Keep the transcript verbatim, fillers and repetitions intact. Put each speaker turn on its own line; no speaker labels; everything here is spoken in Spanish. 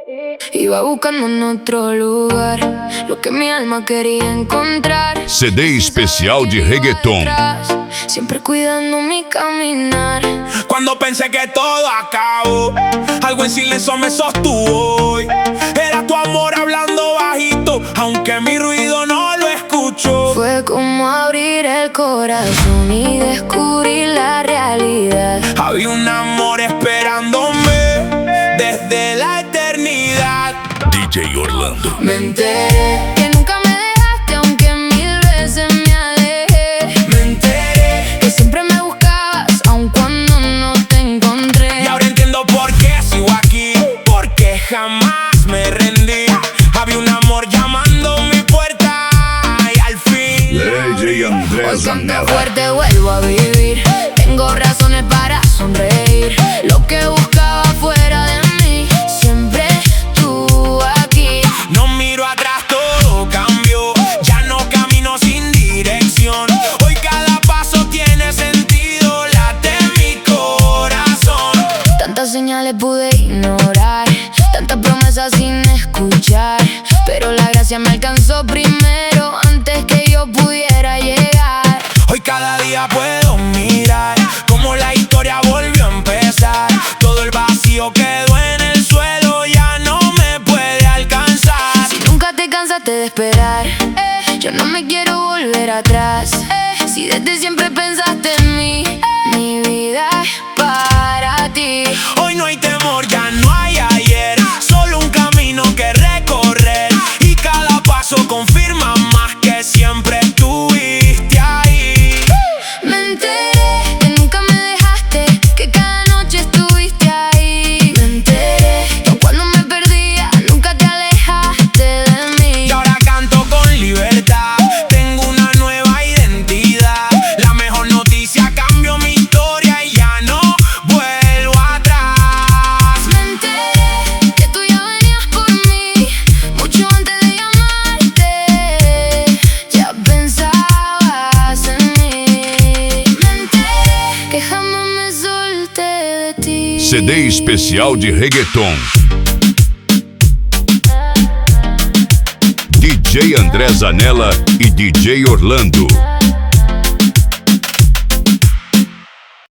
Iba buscando en otro lugar lo que mi alma quería encontrar.
C D especial de reggaeton.
Siempre cuidando mi caminar.
Cuando pensé que todo acabó, algo en silencio me sostuvo hoy. Era tu amor hablando bajito, aunque mi ruido no lo escuchó.
Fue como abrir el corazón y descubrir la realidad.
Había un amor esperándome desde la eternidad.
D J Orlando.
Me enteré que nunca me dejaste, aunque mil veces me alejé.
Me enteré
que siempre me buscabas, aun cuando no te encontré.
y ahora entiendo por qué sigo aquí, porque jamás me rendí. Había un amor llamando mi puerta y al fin
D J Andrés
hoy canto
Anela.
fuerte, vuelvo a vivir. Tengo razones para sonreír. Lo que buscaba fuera de mí, siempre tú aquí.
no miro atrás, todo cambió. Ya no camino sin dirección. Hoy cada paso tiene sentido, late mi corazón.
Tantas señales pude ignorar, tantas promesas sin escuchar, pero la gracia me alcanzó primero, antes que yo pudiera llegar.
Hoy cada día puedo mirar como la historia volvió a empezar. Todo el vacío quedó en el suelo, ya no me puede alcanzar.
Si nunca te cansaste de esperar, eh, yo no me quiero volver atrás. eh, Si desde siempre pensaste en mí, eh, mi vida es para ti.
Hoy no hay temor, ya no hay ayer, solo un camino que recorrer. Y cada paso confirma más que siempre estuviste ahí.
Me enteré que nunca me dejaste, que cada noche estuviste ahí. Me enteré que cuando me perdía nunca te alejaste de mí.
Y ahora canto con libertad, tengo una nueva identidad. La mejor noticia, cambió mi historia y ya no vuelvo atrás.
Me enteré que tú ya venías por mí, mucho antes de llamarte, ya pensabas en mí. Me enteré que jamás me solté de ti.
C D especial de reggaeton. D J Andrés Anela e D J Orlando.